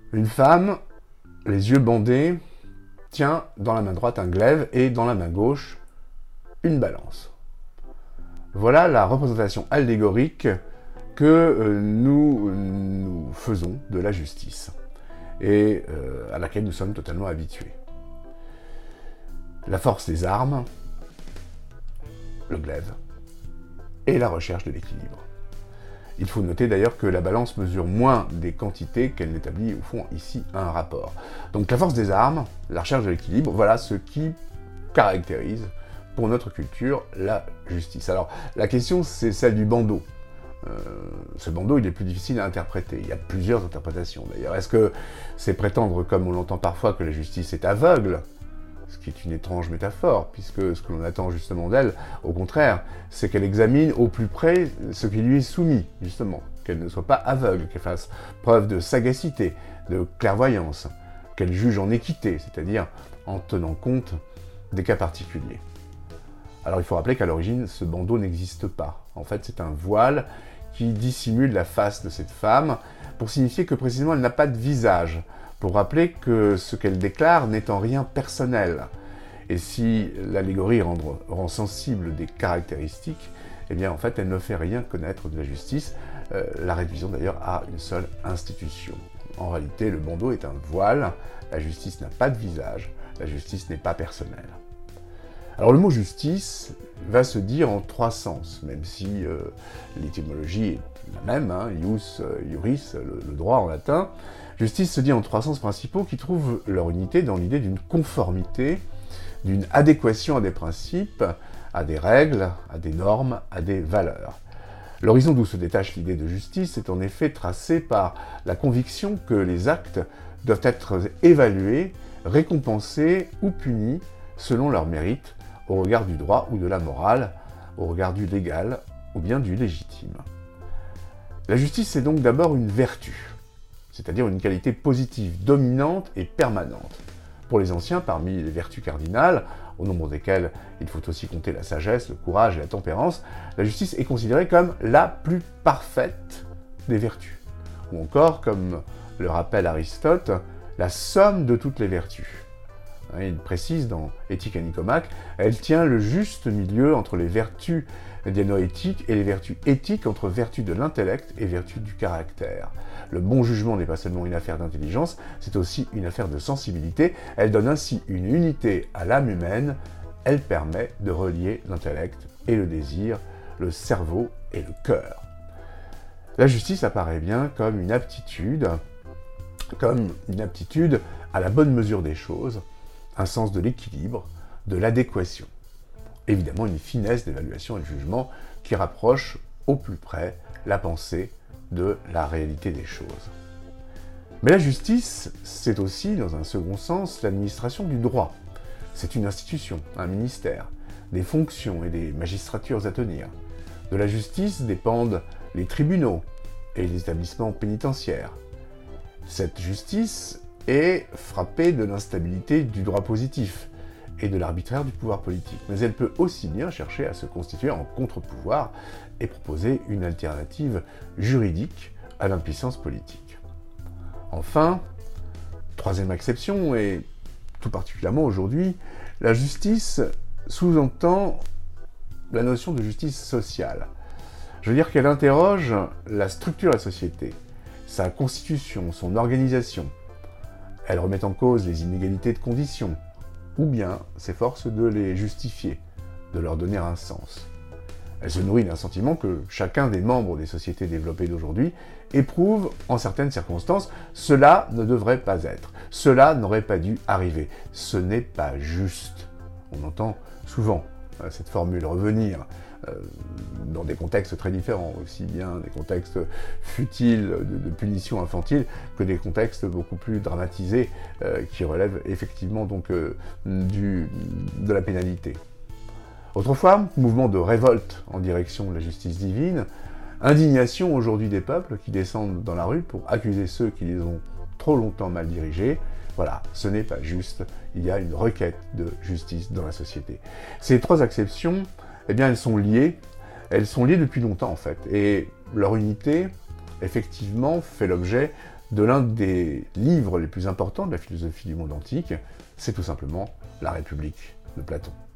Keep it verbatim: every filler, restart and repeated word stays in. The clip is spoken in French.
Une femme, les yeux bandés, tient dans la main droite un glaive et dans la main gauche une balance. Voilà la représentation allégorique que euh, nous, nous faisons de la justice et euh, à laquelle nous sommes totalement habitués. La force des armes, le glaive et la recherche de l'équilibre. Il faut noter d'ailleurs que la balance mesure moins des quantités qu'elle n'établit au fond ici un rapport. Donc la force des armes, la recherche de l'équilibre, voilà ce qui caractérise pour notre culture la justice. Alors la question c'est celle du bandeau. Euh, ce bandeau il est plus difficile à interpréter, il y a plusieurs interprétations d'ailleurs. Est-ce que c'est prétendre, comme on l'entend parfois, que la justice est aveugle ? Ce qui est une étrange métaphore, puisque ce que l'on attend justement d'elle, au contraire, c'est qu'elle examine au plus près ce qui lui est soumis, justement, qu'elle ne soit pas aveugle, qu'elle fasse preuve de sagacité, de clairvoyance, qu'elle juge en équité, c'est-à-dire en tenant compte des cas particuliers. Alors il faut rappeler qu'à l'origine, ce bandeau n'existe pas. En fait, c'est un voile qui dissimule la face de cette femme, pour signifier que précisément elle n'a pas de visage, pour rappeler que ce qu'elle déclare n'est en rien personnel. Et si l'allégorie rend, rend sensible des caractéristiques, eh bien en fait elle ne fait rien connaître de la justice, euh, la réduisant d'ailleurs à une seule institution. En réalité, le bandeau est un voile, la justice n'a pas de visage, la justice n'est pas personnelle. Alors le mot justice va se dire en trois sens, même si euh, l'étymologie est la même, hein, ius, euh, iuris, le, le droit en latin. Justice se dit en trois sens principaux qui trouvent leur unité dans l'idée d'une conformité, d'une adéquation à des principes, à des règles, à des normes, à des valeurs. L'horizon d'où se détache l'idée de justice est en effet tracé par la conviction que les actes doivent être évalués, récompensés ou punis selon leur mérite, au regard du droit ou de la morale, au regard du légal ou bien du légitime. La justice est donc d'abord une vertu, c'est-à-dire une qualité positive, dominante et permanente. Pour les anciens, parmi les vertus cardinales, au nombre desquelles il faut aussi compter la sagesse, le courage et la tempérance, la justice est considérée comme la plus parfaite des vertus. Ou encore, comme le rappelle Aristote, la somme de toutes les vertus. Il précise dans Éthique à Nicomaque, elle tient le juste milieu entre les vertus dianoétiques et les vertus éthiques, entre vertus de l'intellect et vertus du caractère. Le bon jugement n'est pas seulement une affaire d'intelligence, c'est aussi une affaire de sensibilité. Elle donne ainsi une unité à l'âme humaine, elle permet de relier l'intellect et le désir, le cerveau et le cœur. La justice apparaît bien comme une aptitude, comme une aptitude à la bonne mesure des choses, un sens de l'équilibre, de l'adéquation. Évidemment, une finesse d'évaluation et de jugement qui rapproche au plus près la pensée de la réalité des choses. Mais la justice, c'est aussi, dans un second sens, l'administration du droit. C'est une institution, un ministère, des fonctions et des magistratures à tenir. De la justice dépendent les tribunaux et les établissements pénitentiaires. Cette justice est frappée de l'instabilité du droit positif et de l'arbitraire du pouvoir politique. Mais elle peut aussi bien chercher à se constituer en contre-pouvoir et proposer une alternative juridique à l'impuissance politique. Enfin, troisième exception, et tout particulièrement aujourd'hui, la justice sous-entend la notion de justice sociale. Je veux dire qu'elle interroge la structure de la société, sa constitution, son organisation. Elle remet en cause les inégalités de conditions, ou bien s'efforce de les justifier, de leur donner un sens. Elle se nourrit d'un sentiment que chacun des membres des sociétés développées d'aujourd'hui éprouve en certaines circonstances. Cela ne devrait pas être, cela n'aurait pas dû arriver, ce n'est pas juste. On entend souvent euh, cette formule revenir euh, dans des contextes très différents, aussi bien des contextes futiles de, de punition infantile que des contextes beaucoup plus dramatisés euh, qui relèvent effectivement donc euh, du, de la pénalité. Autrefois, mouvement de révolte en direction de la justice divine, indignation aujourd'hui des peuples qui descendent dans la rue pour accuser ceux qui les ont trop longtemps mal dirigés. Voilà, ce n'est pas juste, il y a une requête de justice dans la société. Ces trois acceptions, eh bien, elles sont liées, elles sont liées depuis longtemps en fait, et leur unité, effectivement, fait l'objet de l'un des livres les plus importants de la philosophie du monde antique, c'est tout simplement La République de Platon.